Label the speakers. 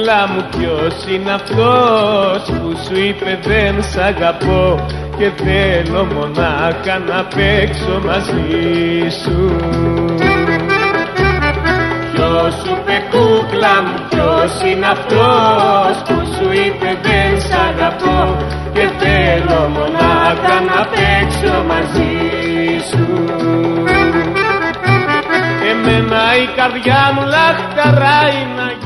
Speaker 1: κούκλα μου, ποιος είναι αυτός που σου είπε δεν σ' αγαπώ και θέλω μονάχα να παίξω μαζί σου? Ποιος σου είπε κούκλα μου, ποιος είναι αυτός που σου είπε δεν σ' αγαπώ και θέλω μονάχα να παίξω μαζί σου? Εμένα η καρδιά μου λαχταράει να